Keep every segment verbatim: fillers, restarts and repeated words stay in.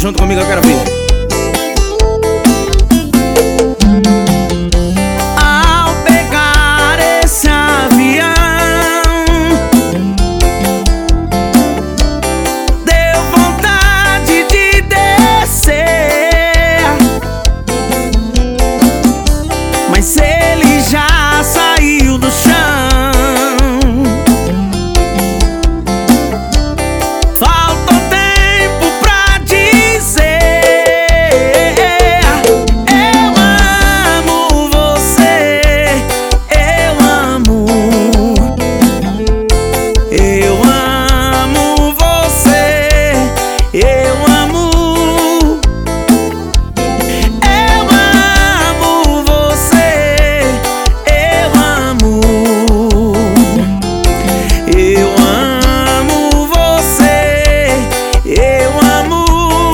junto comigo, eu quero ver. Ao pegar esse avião, deu vontade de descer, mas ele já saiu do chão. Faltou tempo pra dizer: eu amo você, eu amo, eu amo você, eu amo, eu amo você, eu amo, eu amo você, eu amo.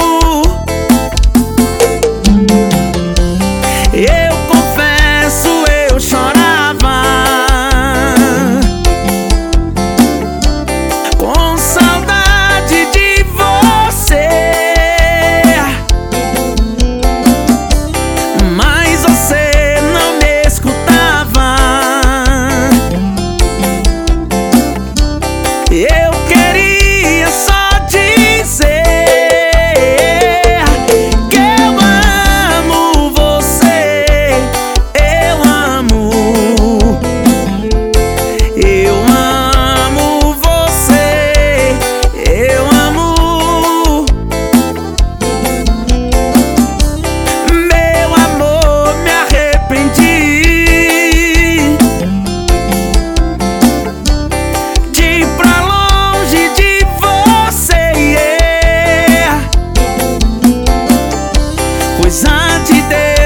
Eu confesso, eu chorava com saudade de você, mas você não me escutava. Eu queria só dizer que eu amo você, eu amo, eu amo você, eu amo. Meu amor, me arrependi de ir pra longe de você, yeah. Pois antes de